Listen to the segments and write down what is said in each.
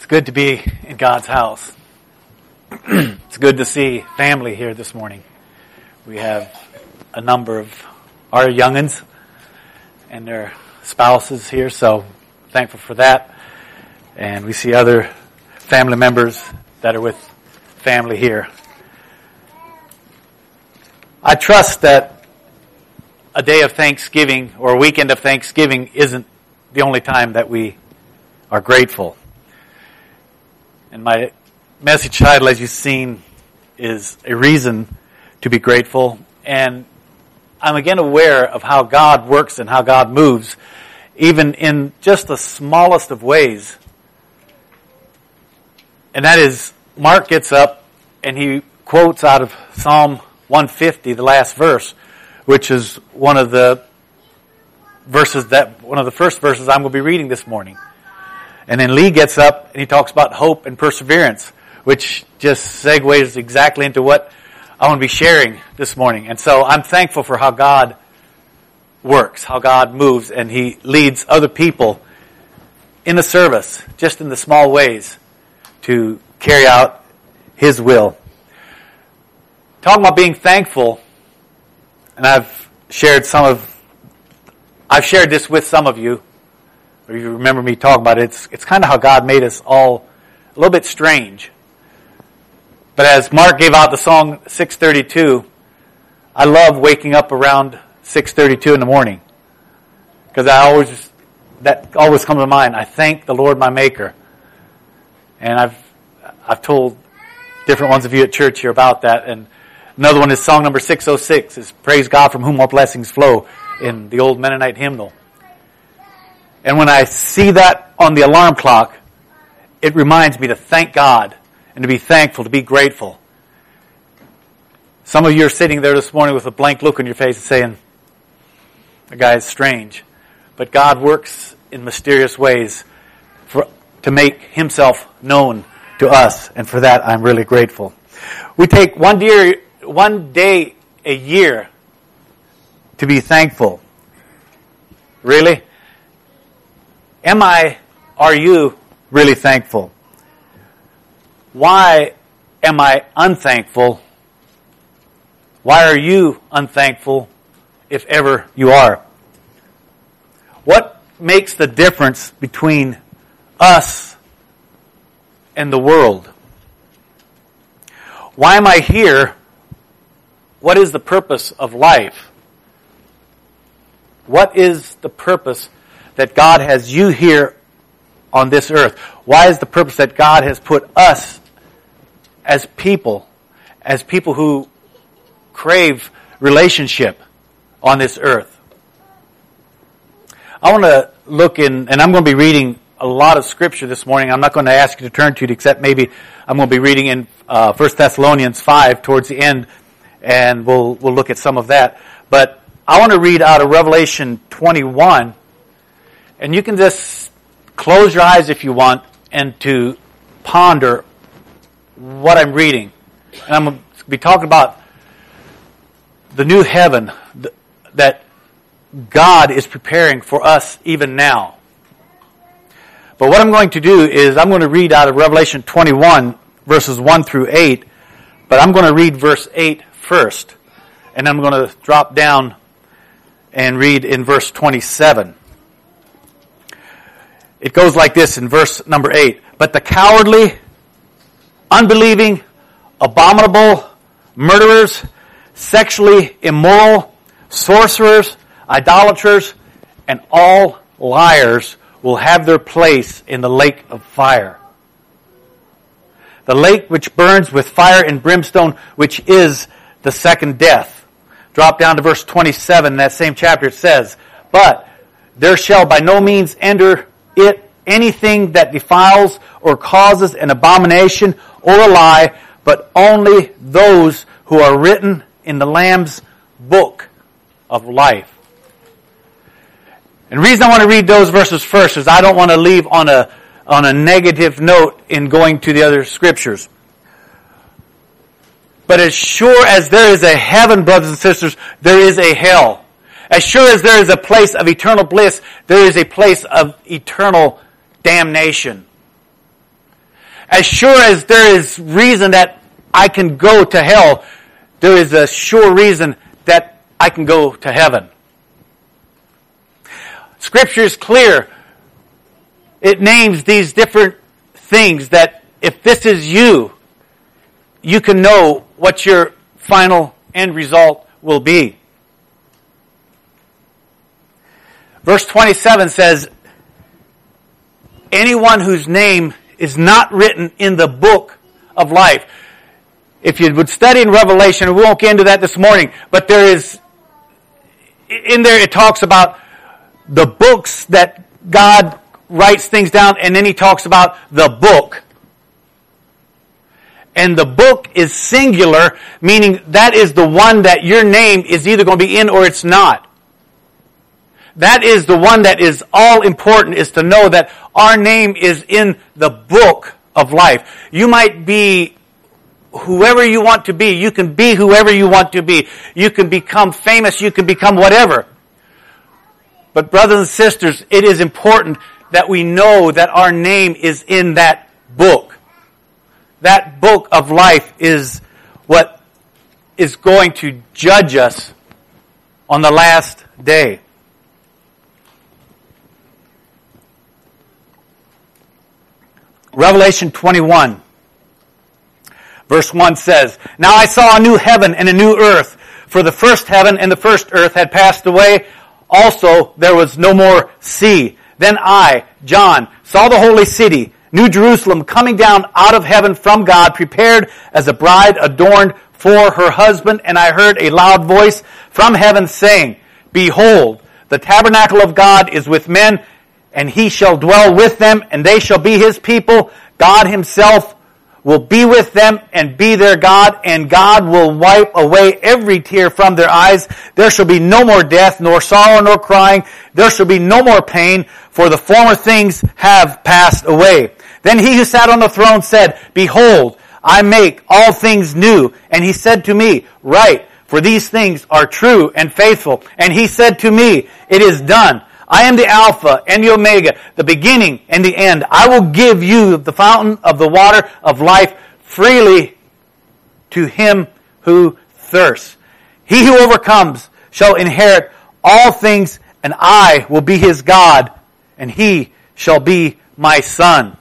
good to be in God's house. It's good to see family here this morning. We have a number of our young'uns and their spouses here, so thankful for that. And we see other family members that are with family here. I trust that a day of Thanksgiving or a weekend of Thanksgiving isn't the only time that we are grateful. And my message title, as you've seen, is A Reason to be Grateful. And I'm again aware of how God works and how God moves, even in just the smallest of ways. And that is, Mark gets up and he quotes out of Psalm 150, the last verse, which is one of the first verses I'm going to be reading this morning. And then Lee gets up and he talks about hope and perseverance, which just segues exactly into what I want to be sharing this morning. And so I'm thankful for how God works, how God moves, and He leads other people in the service, just in the small ways, to carry out His will. Talking about being thankful, and I've shared this with some of you, or you remember me talking about it. It's kind of how God made us all a little bit strange. But as Mark gave out the song 6:32, I love waking up around 6:32 in the morning, because that always comes to mind. I thank the Lord my Maker, and I've told different ones of you at church here about that. And another one is song number 606, is Praise God from whom all blessings flow, in the old Mennonite hymnal. And when I see that on the alarm clock, it reminds me to thank God and to be thankful, to be grateful. Some of you are sitting there this morning with a blank look on your face and saying, the guy is strange. But God works in mysterious ways to make Himself known to us, and for that I'm really grateful. We take one day a year to be thankful. Really? Are you really thankful? Why am I unthankful? Why are you unthankful, if ever you are? What makes the difference between us and the world? Why am I here? What is the purpose of life? What is the purpose that God has you here on this earth? Why is the purpose that God has put us as people who crave relationship on this earth? I want to look in, and I'm going to be reading a lot of scripture this morning. I'm not going to ask you to turn to it, except maybe I'm going to be reading in 1 Thessalonians 5 towards the end, and we'll look at some of that. But I want to read out of Revelation 21, and you can just close your eyes if you want and to ponder what I'm reading. And I'm going to be talking about the new heaven that God is preparing for us even now. But what I'm going to do is I'm going to read out of Revelation 21, verses 1 through 8, but I'm going to read verse 8 first, and I'm going to drop down and read in verse 27. It goes like this in verse number 8. But the cowardly, unbelieving, abominable, murderers, sexually immoral, sorcerers, idolaters, and all liars will have their place in the lake of fire. The lake which burns with fire and brimstone, which is the second death. Drop down to verse 27 in that same chapter. It says, but there shall by no means enter it anything that defiles or causes an abomination or a lie, but only those who are written in the Lamb's book of life. And the reason I want to read those verses first is I don't want to leave on a negative note in going to the other scriptures. But as sure as there is a heaven, brothers and sisters, there is a hell. As sure as there is a place of eternal bliss, there is a place of eternal damnation. As sure as there is reason that I can go to hell, there is a sure reason that I can go to heaven. Scripture is clear. It names these different things that if this is you, you can know what your final end result will be. Verse 27 says, anyone whose name is not written in the book of life. If you would study in Revelation, we won't get into that this morning, but there is, in there it talks about the books that God writes things down, and then he talks about the book. And the book is singular, meaning that is the one that your name is either going to be in or it's not. That is the one that is all important, is to know that our name is in the book of life. You might be whoever you want to be. You can be whoever you want to be. You can become famous. You can become whatever. But brothers and sisters, it is important that we know that our name is in that book. That book of life is what is going to judge us on the last day. Revelation 21, verse 1 says, Now I saw a new heaven and a new earth, for the first heaven and the first earth had passed away. Also there was no more sea. Then I, John, saw the holy city, New Jerusalem, coming down out of heaven from God, prepared as a bride adorned for her husband. And I heard a loud voice from heaven saying, Behold, the tabernacle of God is with men, and he shall dwell with them, and they shall be his people. God himself will be with them and be their God, and God will wipe away every tear from their eyes. There shall be no more death, nor sorrow, nor crying. There shall be no more pain, for the former things have passed away. Then he who sat on the throne said, Behold, I make all things new. And he said to me, Write, for these things are true and faithful. And he said to me, It is done. I am the Alpha and the Omega, the beginning and the end. I will give you the fountain of the water of life freely to him who thirsts. He who overcomes shall inherit all things, and I will be his God, and he shall be my son.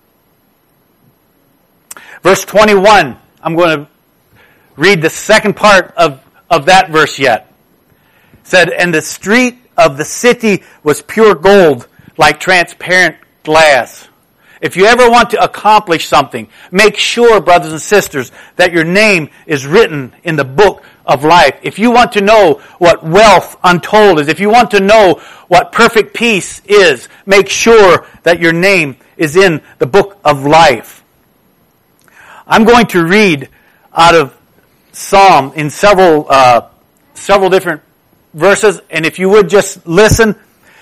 Verse 21, I'm going to read the second part of that verse yet. It said, And the street of the city was pure gold, like transparent glass. If you ever want to accomplish something, make sure, brothers and sisters, that your name is written in the book of life. If you want to know what wealth untold is, if you want to know what perfect peace is, make sure that your name is in the book of life. I'm going to read out of Psalm in several different verses, and if you would just listen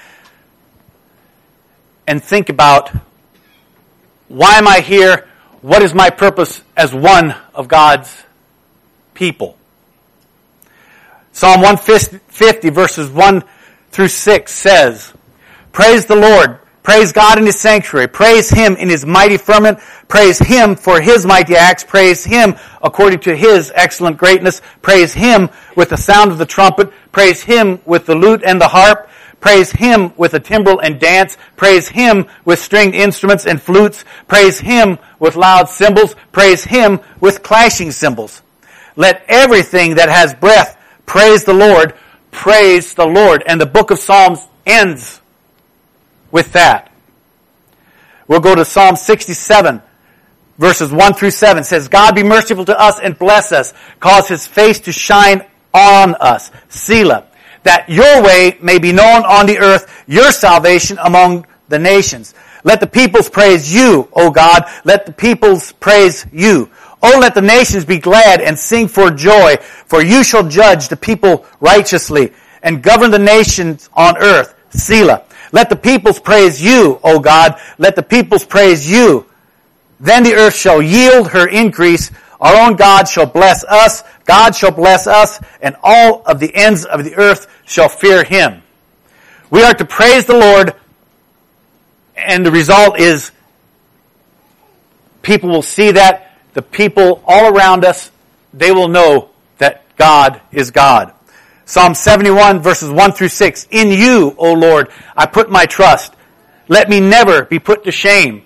and think about, why am I here? What is my purpose as one of God's people? Psalm 150 verses 1 through 6 says, Praise the Lord, praise God in his sanctuary, praise him in his mighty firmament, praise him for his mighty acts, praise him according to his excellent greatness, praise him with the sound of the trumpet, praise him with the lute and the harp, praise him with the timbrel and dance, praise him with stringed instruments and flutes, praise him with loud cymbals, praise him with clashing cymbals. Let everything that has breath praise the Lord, praise the Lord. And the book of Psalms ends with that. We'll go to Psalm 67, verses 1 through 7. It says, God be merciful to us and bless us, cause his face to shine on us. Selah. That your way may be known on the earth, your salvation among the nations. Let the peoples praise you, O God. Let the peoples praise you. Oh, let the nations be glad and sing for joy, for you shall judge the people righteously and govern the nations on earth. Selah. Let the peoples praise you, O God. Let the peoples praise you. Then the earth shall yield her increase. Our own God shall bless us. God shall bless us, and all of the ends of the earth shall fear him. We are to praise the Lord, and the result is people will see that. The people all around us, they will know that God is God. Psalm 71 verses 1 through 6. In you, O Lord, I put my trust. Let me never be put to shame.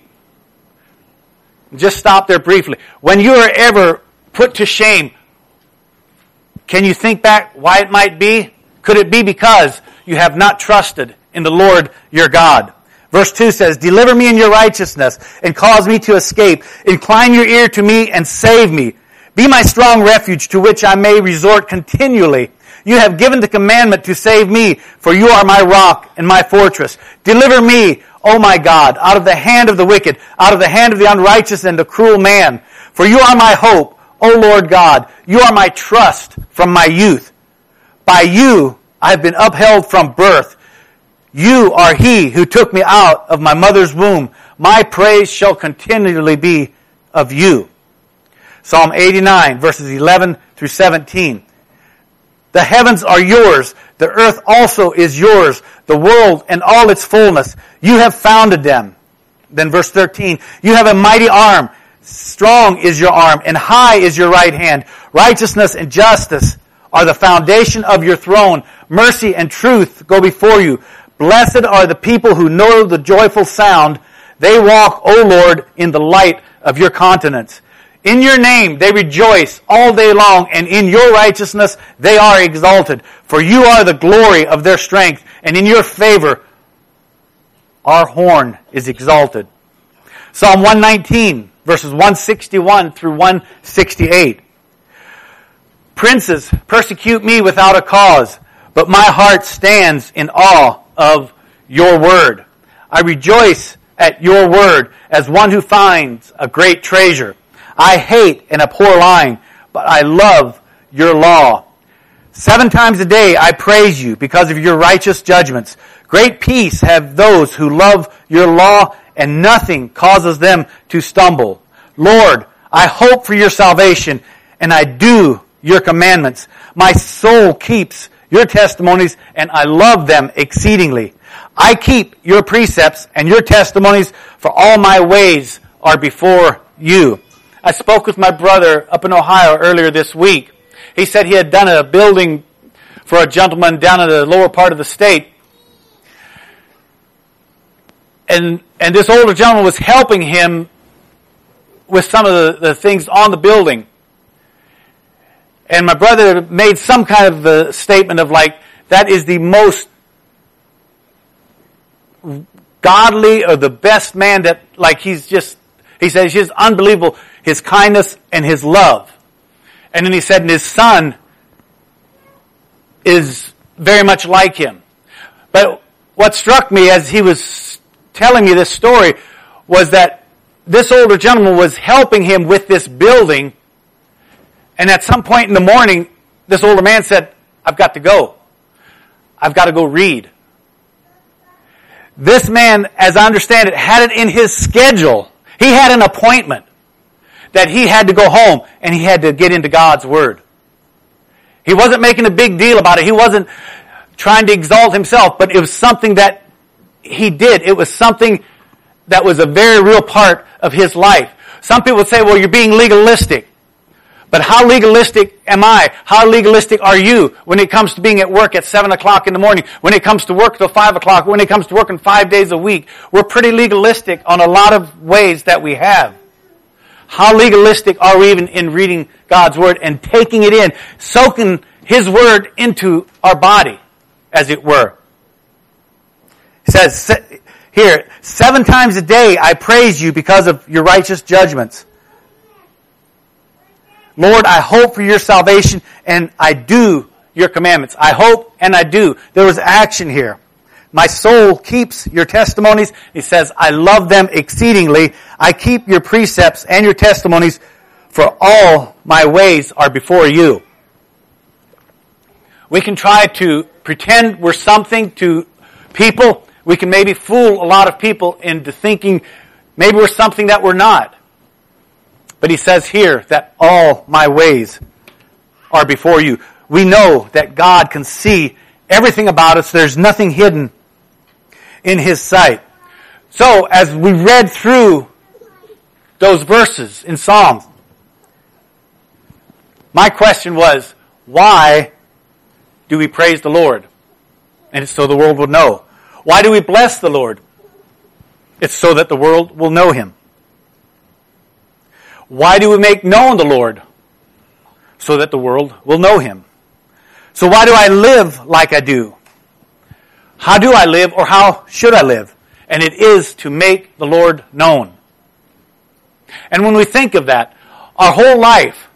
Just stop there briefly. When you are ever put to shame, can you think back why it might be? Could it be because you have not trusted in the Lord your God? Verse 2 says, deliver me in your righteousness and cause me to escape. Incline your ear to me and save me. Be my strong refuge to which I may resort continually. You have given the commandment to save me, for you are my rock and my fortress. Deliver me, O my God, out of the hand of the wicked, out of the hand of the unrighteous and the cruel man. For you are my hope, O Lord God. You are my trust from my youth. By you I have been upheld from birth. You are he who took me out of my mother's womb. My praise shall continually be of you. Psalm 89, verses 11 through 17. The heavens are yours. The earth also is yours. The world and all its fullness. You have founded them. Then verse 13. You have a mighty arm. Strong is your arm, and high is your right hand. Righteousness and justice are the foundation of your throne. Mercy and truth go before you. Blessed are the people who know the joyful sound. They walk, O Lord, in the light of your countenance. In your name they rejoice all day long, and in your righteousness they are exalted. For you are the glory of their strength, and in your favor our horn is exalted. Psalm 119, verses 161 through 168. Princes persecute me without a cause, but my heart stands in awe of your word. I rejoice at your word as one who finds a great treasure. I hate and abhor lying, but I love your law. 7 times a day I praise you because of your righteous judgments. Great peace have those who love your law, and nothing causes them to stumble. Lord, I hope for your salvation, and I do your commandments. My soul keeps your testimonies, and I love them exceedingly. I keep your precepts and your testimonies, for all my ways are before you. I spoke with my brother up in Ohio earlier this week. He said he had done a building for a gentleman down in the lower part of the state. And this older gentleman was helping him with some of the things on the building. And my brother made some kind of a statement of like, that is the most godly or the best man that, like, he says he's just unbelievable, his kindness and his love. And then he said, and his son is very much like him. But what struck me as he was telling me this story was that this older gentleman was helping him with this building, and at some point in the morning, this older man said, I've got to go. I've got to go read. This man, as I understand it, had it in his schedule. He had an appointment that he had to go home and he had to get into God's Word. He wasn't making a big deal about it. He wasn't trying to exalt himself, but it was something that he did. It was something that was a very real part of his life. Some people would say, well, you're being legalistic. But how legalistic am I? How legalistic are you when it comes to being at work at 7 o'clock in the morning? When it comes to work till 5 o'clock? When it comes to working 5 days a week? We're pretty legalistic on a lot of ways that we have. How legalistic are we even in reading God's Word and taking it in, soaking His Word into our body, as it were? It says here, 7 times a day I praise you because of your righteous judgments. Lord, I hope for your salvation, and I do your commandments. I hope and I do. There was action here. My soul keeps your testimonies. He says, I love them exceedingly. I keep your precepts and your testimonies, for all my ways are before you. We can try to pretend we're something to people. We can maybe fool a lot of people into thinking maybe we're something that we're not. But he says here that all my ways are before you. We know that God can see everything about us. There's nothing hidden in His sight. So as we read through those verses in Psalms. My question was, why do we praise the Lord? And it's so the world will know. Why do we bless the Lord? It's so that the world will know Him. Why do we make known the Lord? So that the world will know Him. So why do I live like I do? How do I live, or how should I live? And it is to make the Lord known. And when we think of that, our whole life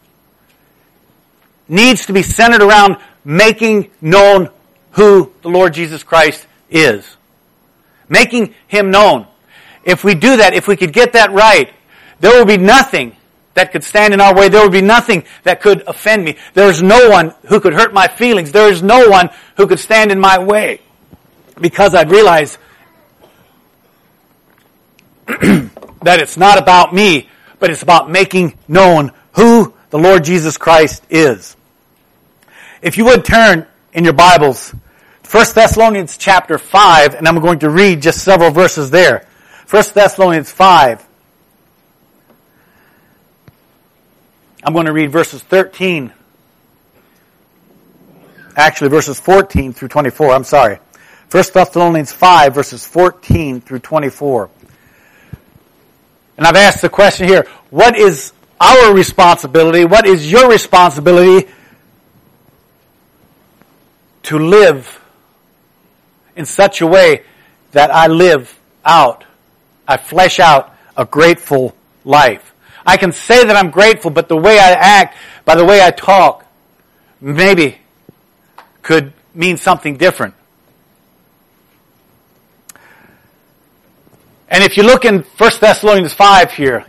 needs to be centered around making known who the Lord Jesus Christ is. Making Him known. If we do that, if we could get that right, there will be nothing that could stand in our way. There will be nothing that could offend me. There is no one who could hurt my feelings. There is no one who could stand in my way. Because I'd realize that it's not about me, but it's about making known who the Lord Jesus Christ is. If you would turn in your Bibles, 1 Thessalonians chapter 5, and I'm going to read just several verses there. 1 Thessalonians 5. I'm going to read verses 13. Actually, verses 14 through 24. I'm sorry. 1 Thessalonians 5, verses 14 through 24. And I've asked the question here, what is our responsibility? What is your responsibility to live in such a way that I flesh out a grateful life? I can say that I'm grateful, but the way I act, by the way I talk, maybe could mean something different. And if you look in 1 Thessalonians 5 here,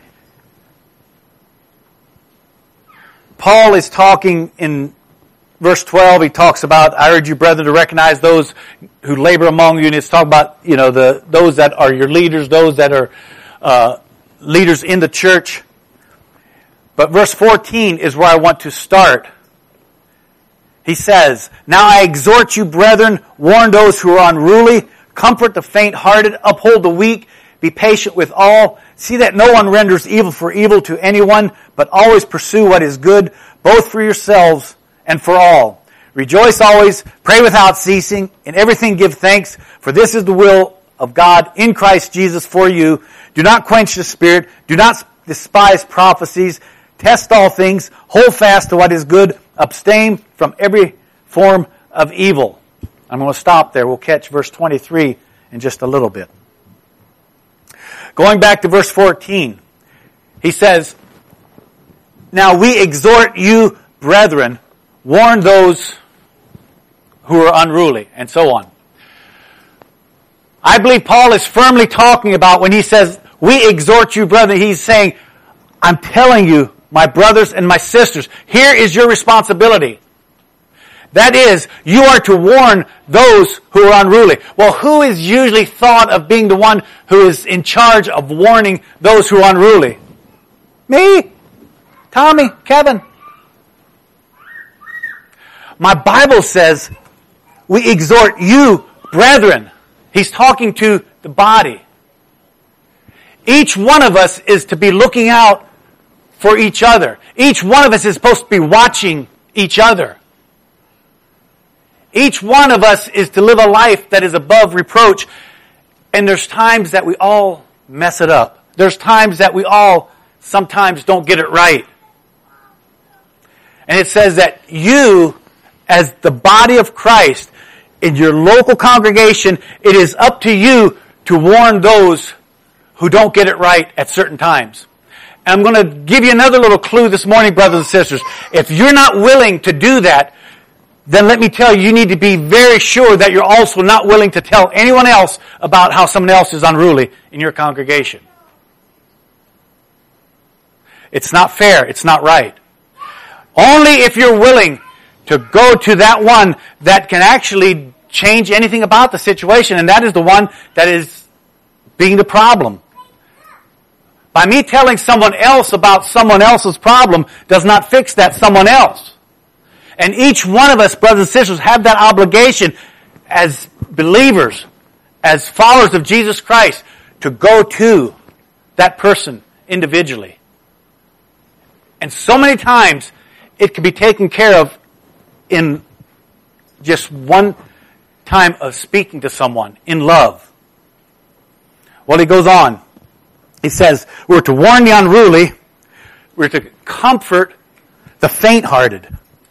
Paul is talking in verse 12, he talks about, I urge you, brethren, to recognize those who labor among you, and it's talking about, those that are your leaders, those that are leaders in the church. But verse 14 is where I want to start. He says, now I exhort you, brethren, warn those who are unruly, comfort the faint-hearted, uphold the weak, be patient with all. See that no one renders evil for evil to anyone, but always pursue what is good, both for yourselves and for all. Rejoice always, pray without ceasing, in everything give thanks, for this is the will of God in Christ Jesus for you. Do not quench the spirit, do not despise prophecies, test all things, hold fast to what is good, abstain from every form of evil. I'm going to stop there. We'll catch verse 23 in just a little bit. Going back to verse 14, he says, now we exhort you, brethren, warn those who are unruly, and so on. I believe Paul is firmly talking about when he says, we exhort you, brethren, he's saying, I'm telling you, my brothers and my sisters, here is your responsibility. That is, you are to warn those who are unruly. Well, who is usually thought of being the one who is in charge of warning those who are unruly? Me? Tommy? Kevin? My Bible says, we exhort you, brethren. He's talking to the body. Each one of us is to be looking out for each other. Each one of us is supposed to be watching each other. Each one of us is to live a life that is above reproach. And there's times that we all mess it up. There's times that we all sometimes don't get it right. And it says that you, as the body of Christ, in your local congregation, it is up to you to warn those who don't get it right at certain times. And I'm going to give you another little clue this morning, brothers and sisters. If you're not willing to do that, then let me tell you, you need to be very sure that you're also not willing to tell anyone else about how someone else is unruly in your congregation. It's not fair. It's not right. Only if you're willing to go to that one that can actually change anything about the situation, and that is the one that is being the problem. By me telling someone else about someone else's problem does not fix that someone else. And each one of us, brothers and sisters, have that obligation as believers, as followers of Jesus Christ, to go to that person individually. And so many times it can be taken care of in just one time of speaking to someone in love. Well, he goes on. He says, we're to warn the unruly. We're to comfort the faint-hearted.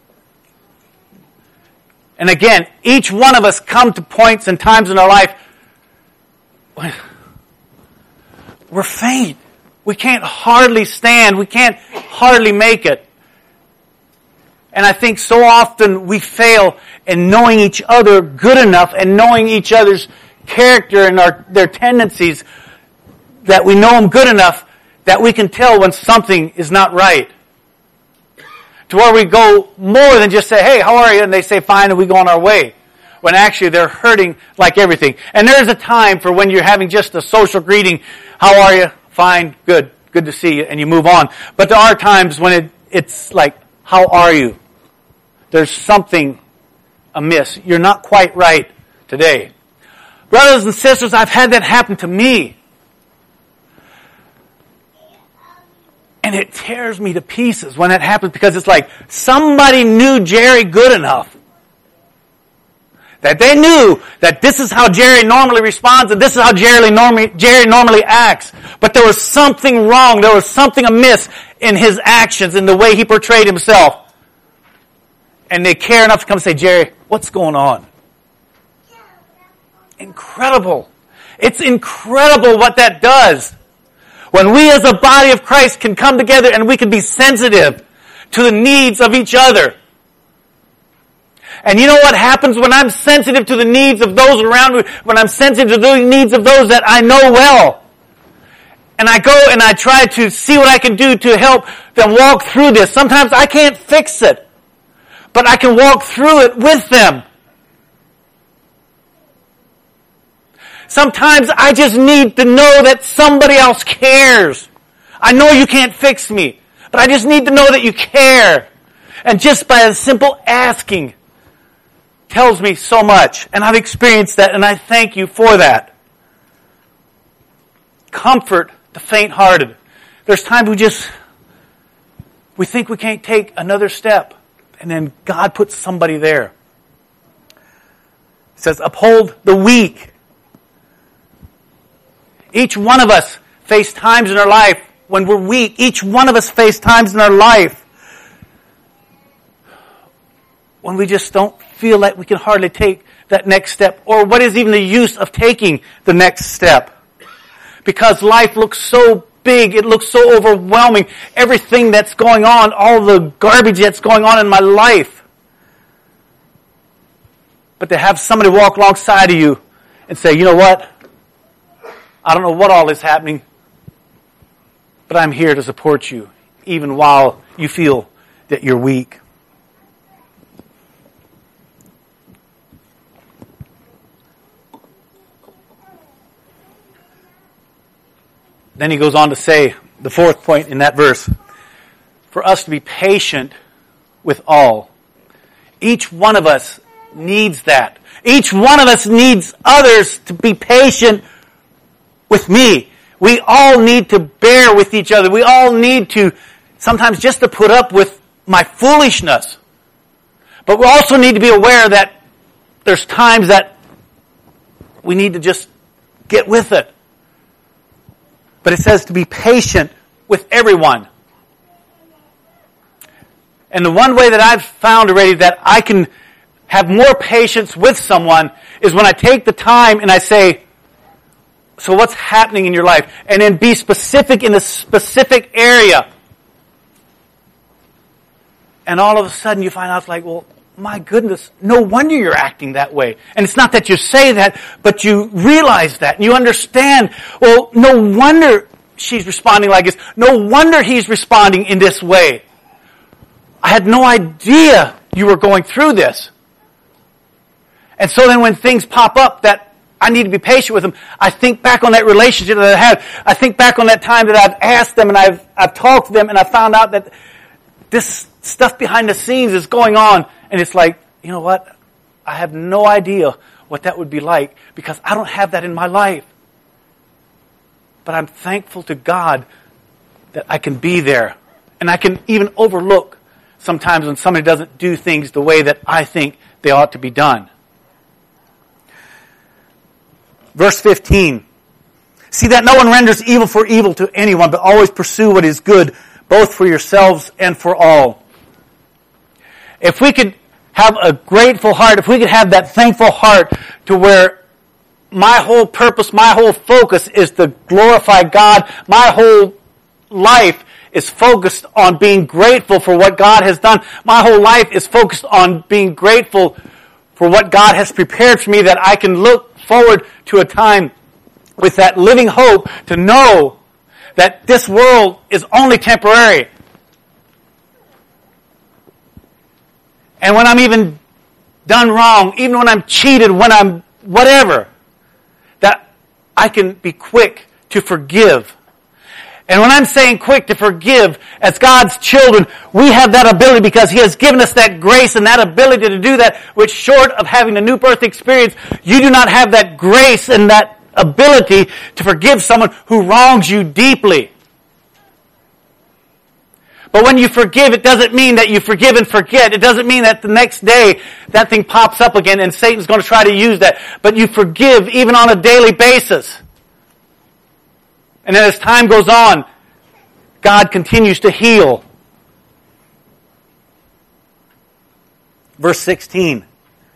And again, each one of us come to points and times in our life when we're faint. We can't hardly stand. We can't hardly make it. And I think so often we fail in knowing each other good enough and knowing each other's character and their tendencies, that we know them good enough that we can tell when something is not right. To where we go more than just say, hey, how are you? And they say, fine, and we go on our way. When actually they're hurting like everything. And there's a time for when you're having just a social greeting, how are you? Fine, good to see you, and you move on. But there are times when it's like, how are you? There's something amiss. You're not quite right today. Brothers and sisters, I've had that happen to me. And it tears me to pieces when that happens, because it's like somebody knew Jerry good enough that they knew that this is how Jerry normally responds and this is how Jerry normally acts. But there was something wrong. There was something amiss in his actions, in the way he portrayed himself. And they care enough to come and say, Jerry, what's going on? Incredible. It's incredible what that does. When we as a body of Christ can come together and we can be sensitive to the needs of each other. And you know what happens when I'm sensitive to the needs of those around me, when I'm sensitive to the needs of those that I know well. And I go and I try to see what I can do to help them walk through this. Sometimes I can't fix it, but I can walk through it with them. Sometimes I just need to know that somebody else cares. I know you can't fix me, but I just need to know that you care. And just by a simple asking tells me so much. And I've experienced that, and I thank you for that. Comfort the faint-hearted. There's times we think we can't take another step, and then God puts somebody there. It says, uphold the weak. Each one of us face times in our life when we're weak. Each one of us face times in our life when we just don't feel like we can hardly take that next step. Or what is even the use of taking the next step? Because life looks so big. It looks so overwhelming. Everything that's going on, all the garbage that's going on in my life. But to have somebody walk alongside of you and say, you know what? I don't know what all is happening, but I'm here to support you, even while you feel that you're weak. Then he goes on to say, the fourth point in that verse, for us to be patient with all. Each one of us needs that. Each one of us needs others to be patient with me. We all need to bear with each other. We all need to, sometimes just to put up with my foolishness. But we also need to be aware that there's times that we need to just get with it. But it says to be patient with everyone. And the one way that I've found already that I can have more patience with someone is when I take the time and I say, so what's happening in your life? And then be specific in a specific area. And all of a sudden you find out, it's like, well, my goodness, no wonder you're acting that way. And it's not that you say that, but you realize that and you understand, well, no wonder she's responding like this. No wonder he's responding in this way. I had no idea you were going through this. And so then when things pop up that I need to be patient with them, I think back on that relationship that I had. I think back on that time that I've asked them and I've talked to them and I found out that this stuff behind the scenes is going on. And it's like, you know what? I have no idea what that would be like because I don't have that in my life. But I'm thankful to God that I can be there. And I can even overlook sometimes when somebody doesn't do things the way that I think they ought to be done. Verse 15. See that no one renders evil for evil to anyone, but always pursue what is good, both for yourselves and for all. If we could have a grateful heart, if we could have that thankful heart to where my whole purpose, my whole focus is to glorify God, my whole life is focused on being grateful for what God has done. My whole life is focused on being grateful for what God has prepared for me, that I can look forward to a time with that living hope to know that this world is only temporary. And when I'm even done wrong, even when I'm cheated, when I'm whatever, that I can be quick to forgive. And when I'm saying quick to forgive, as God's children, we have that ability because He has given us that grace and that ability to do that, which short of having a new birth experience, you do not have that grace and that ability to forgive someone who wrongs you deeply. But when you forgive, it doesn't mean that you forgive and forget. It doesn't mean that the next day that thing pops up again and Satan's going to try to use that. But you forgive even on a daily basis. And then as time goes on, God continues to heal. Verse 16.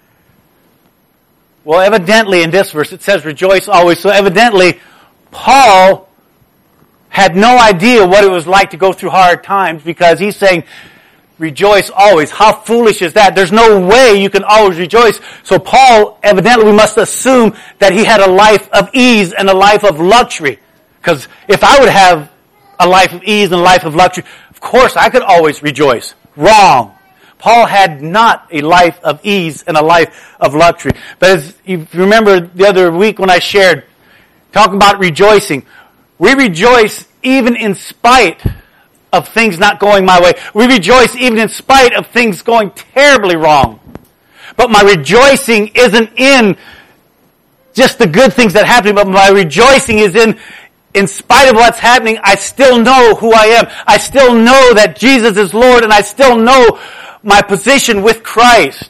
Well, evidently in this verse it says rejoice always. So evidently Paul had no idea what it was like to go through hard times because he's saying rejoice always. How foolish is that? There's no way you can always rejoice. So Paul, evidently we must assume that he had a life of ease and a life of luxury. Because if I would have a life of ease and a life of luxury, of course I could always rejoice. Wrong. Paul had not a life of ease and a life of luxury. But as you remember the other week when I shared, talking about rejoicing, we rejoice even in spite of things not going my way. We rejoice even in spite of things going terribly wrong. But my rejoicing isn't in just the good things that happen, but my rejoicing is in spite of what's happening, I still know who I am. I still know that Jesus is Lord, and I still know my position with Christ.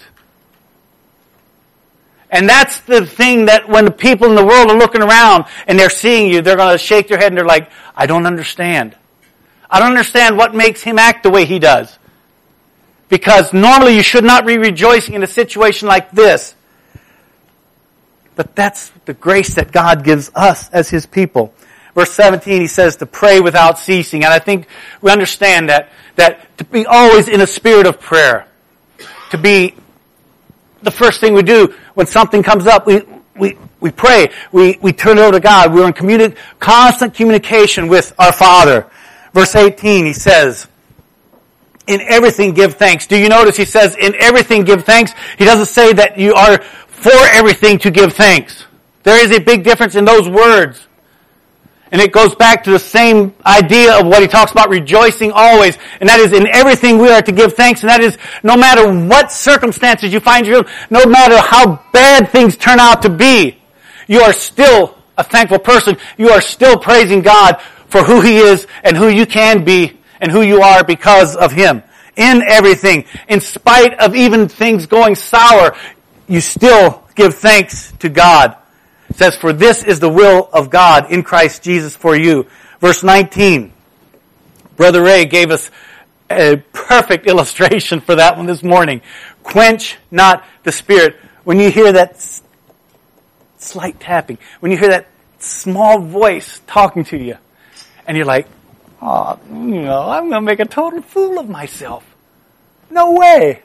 And that's the thing that when the people in the world are looking around and they're seeing you, they're going to shake their head and they're like, I don't understand. I don't understand what makes him act the way he does. Because normally you should not be rejoicing in a situation like this. But that's the grace that God gives us as His people. Verse 17, he says to pray without ceasing. And I think we understand that to be always in a spirit of prayer. To be the first thing we do when something comes up, we pray. We turn it over to God. We're in constant communication with our Father. Verse 18, he says, in everything give thanks. Do you notice he says, in everything give thanks? He doesn't say that you are for everything to give thanks. There is a big difference in those words. And it goes back to the same idea of what he talks about rejoicing always. And that is in everything we are to give thanks. And that is no matter what circumstances you find yourself, no matter how bad things turn out to be, you are still a thankful person. You are still praising God for who He is and who you can be and who you are because of Him. In everything, in spite of even things going sour, you still give thanks to God. It says, for this is the will of God in Christ Jesus for you. Verse 19. Brother Ray gave us a perfect illustration for that one this morning. Quench not the Spirit. When you hear that slight tapping, when you hear that small voice talking to you, and you're like, oh, I'm going to make a total fool of myself. No way.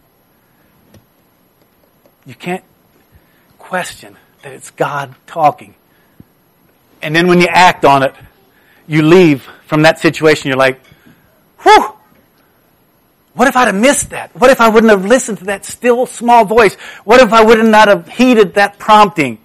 You can't question that it's God talking. And then when you act on it, you leave from that situation, you're like, whew, what if I'd have missed that? What if I wouldn't have listened to that still small voice? What if I would not have heeded that prompting?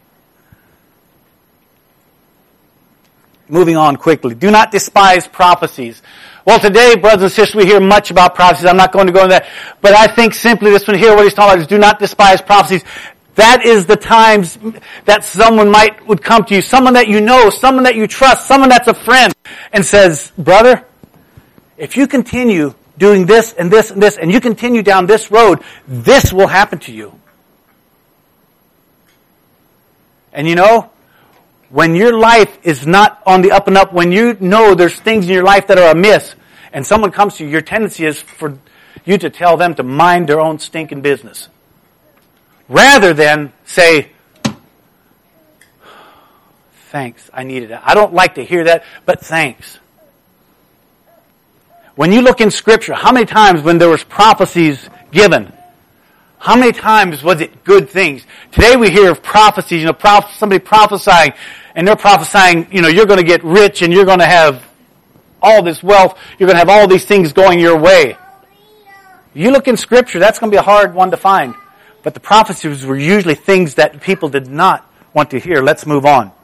Moving on quickly. Do not despise prophecies. Well, today, brothers and sisters, we hear much about prophecies. I'm not going to go into that. But I think simply this one here, what he's talking about is do not despise prophecies. That is the times that someone would come to you, someone that you know, someone that you trust, someone that's a friend, and says, brother, if you continue doing this and this and this, and you continue down this road, this will happen to you. And you know, when your life is not on the up and up, when you know there's things in your life that are amiss, and someone comes to you, your tendency is for you to tell them to mind their own stinking business. Rather than say, thanks, I needed that. I don't like to hear that, but thanks. When you look in Scripture, how many times when there was prophecies given, how many times was it good things? Today we hear of prophecies, somebody prophesying, and they're prophesying, you're going to get rich and you're going to have all this wealth, you're going to have all these things going your way. You look in Scripture, that's going to be a hard one to find. But the prophecies were usually things that people did not want to hear. Let's move on.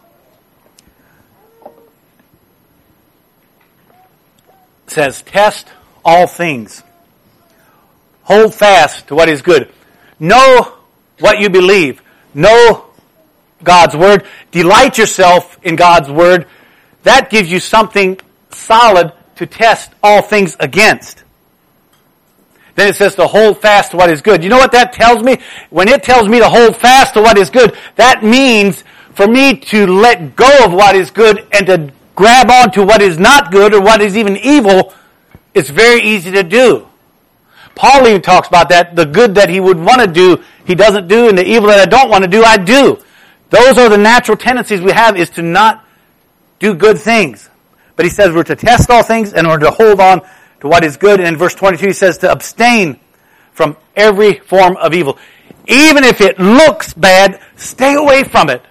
It says, test all things. Hold fast to what is good. Know what you believe. Know God's Word. Delight yourself in God's Word. That gives you something solid to test all things against. Then it says to hold fast to what is good. You know what that tells me? When it tells me to hold fast to what is good, that means for me to let go of what is good and to grab on to what is not good or what is even evil. It's very easy to do. Paul even talks about that. The good that he would want to do, he doesn't do, and the evil that I don't want to do, I do. Those are the natural tendencies we have, is to not do good things. But he says we're to test all things and we're to hold on to what is good. And in verse 22 he says to abstain from every form of evil. Even if it looks bad, stay away from it.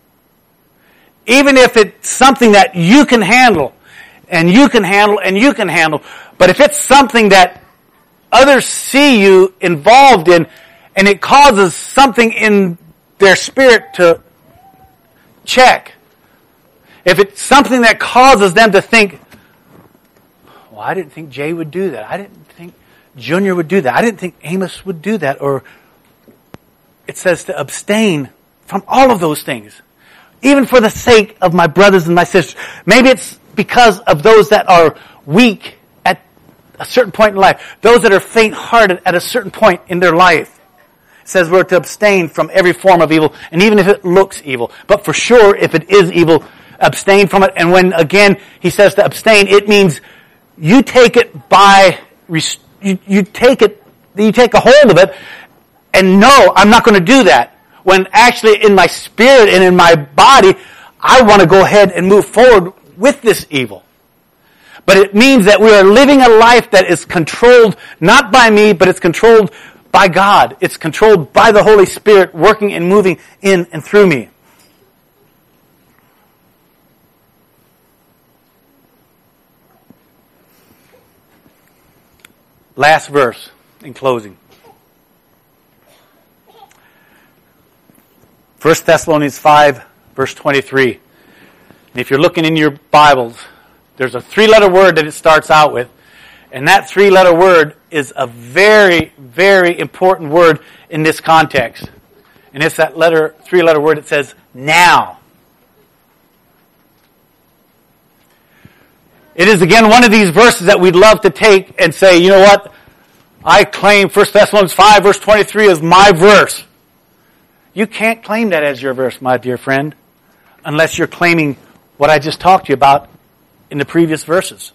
Even if it's something that you can handle, and you can handle, and you can handle. But if it's something that others see you involved in, and it causes something in their spirit to check. If it's something that causes them to think, well, I didn't think Jay would do that. I didn't think Junior would do that. I didn't think Amos would do that. Or it says to abstain from all of those things. Even for the sake of my brothers and my sisters. Maybe it's because of those that are weak at a certain point in life. Those that are faint-hearted at a certain point in their life. It says we're to abstain from every form of evil. And even if it looks evil. But for sure, if it is evil, abstain from it. And when, again, he says to abstain, it means you take it by, you take a hold of it, and no, I'm not going to do that. When actually in my spirit and in my body, I want to go ahead and move forward with this evil. But it means that we are living a life that is controlled not by me, but it's controlled by God. It's controlled by the Holy Spirit working and moving in and through me. Last verse in closing. 1 Thessalonians 5, verse 23. And if you're looking in your Bibles, there's a 3-letter word that it starts out with. And that 3-letter word is a very, very important word in this context. And it's that 3-letter word that says, now. It is again one of these verses that we'd love to take and say, you know what? I claim 1 Thessalonians 5 verse 23 as my verse. You can't claim that as your verse, my dear friend, unless you're claiming what I just talked to you about in the previous verses.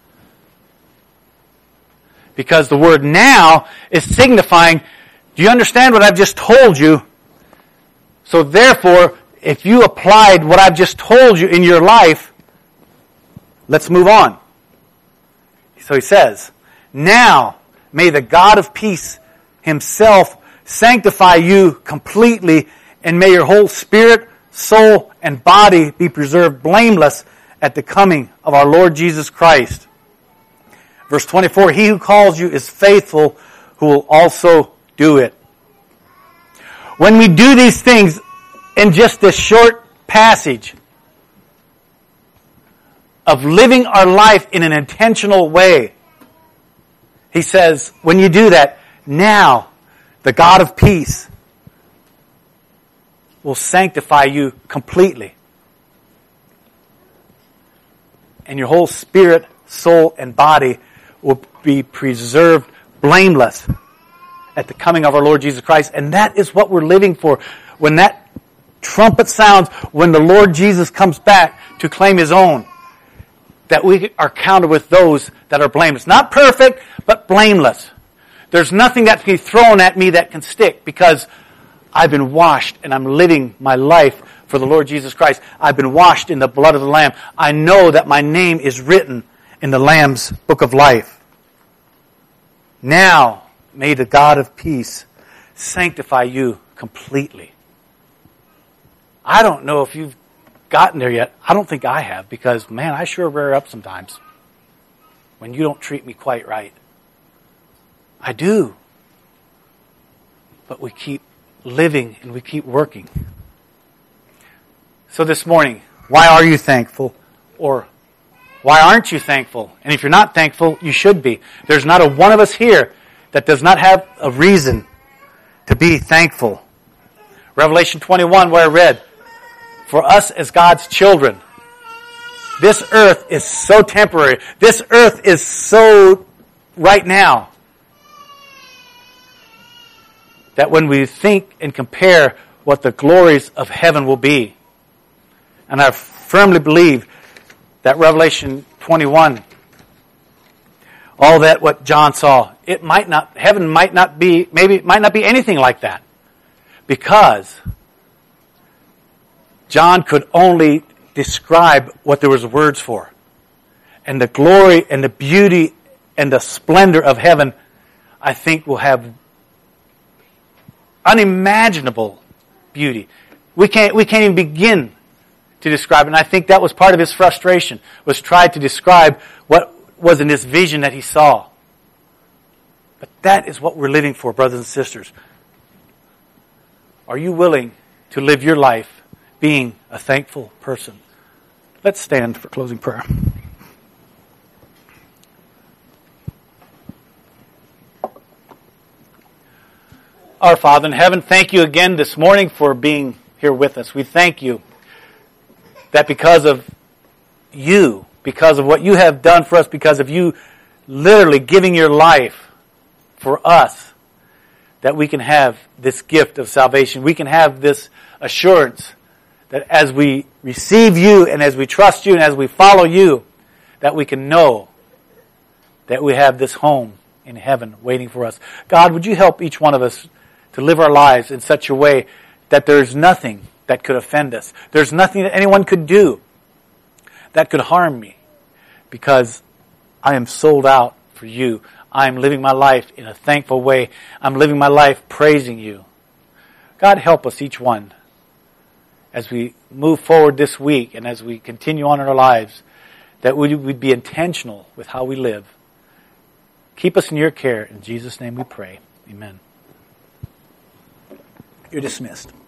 Because the word now is signifying, do you understand what I've just told you? So therefore, if you applied what I've just told you in your life, let's move on. So he says, now may the God of peace himself sanctify you completely, and may your whole spirit, soul, and body be preserved blameless at the coming of our Lord Jesus Christ. Verse 24, he who calls you is faithful, who will also do it. When we do these things in just this short passage of living our life in an intentional way, he says, when you do that, now the God of peace will sanctify you completely. And your whole spirit, soul, and body will be preserved blameless at the coming of our Lord Jesus Christ. And that is what we're living for. When that trumpet sounds, when the Lord Jesus comes back to claim His own, that we are counted with those that are blameless. Not perfect, but blameless. There's nothing that can be thrown at me that can stick, because I've been washed and I'm living my life for the Lord Jesus Christ. I've been washed in the blood of the Lamb. I know that my name is written in the Lamb's book of life. Now, may the God of peace sanctify you completely. I don't know if you've gotten there yet. I don't think I have, because, man, I sure rear up sometimes when you don't treat me quite right. I do. But we keep living and we keep working. So this morning, why are you thankful? Or why aren't you thankful? And if you're not thankful, you should be. There's not a one of us here that does not have a reason to be thankful. Revelation 21, where I read, for us as God's children, this earth is so temporary. This earth is so right now, that when we think and compare what the glories of heaven will be, and I firmly believe that Revelation 21, all that what John saw, heaven might not be, maybe it might not be anything like that, because John could only describe what there was words for. And the glory and the beauty and the splendor of heaven, I think, will have unimaginable beauty. We can't even begin to describe it. And I think that was part of his frustration, was try to describe what was in this vision that he saw. But that is what we're living for, brothers and sisters. Are you willing to live your life being a thankful person? Let's stand for closing prayer. Our Father in heaven, thank you again this morning for being here with us. We thank you that because of you, because of what you have done for us, because of you literally giving your life for us, that we can have this gift of salvation. We can have this assurance that as we receive you and as we trust you and as we follow you, that we can know that we have this home in heaven waiting for us. God, would you help each one of us to live our lives in such a way that there's nothing that could offend us. There's nothing that anyone could do that could harm me, because I am sold out for you. I'm living my life in a thankful way. I'm living my life praising you. God, help us each one as we move forward this week and as we continue on in our lives, that we'd be intentional with how we live. Keep us in your care. In Jesus' name we pray. Amen. You're dismissed.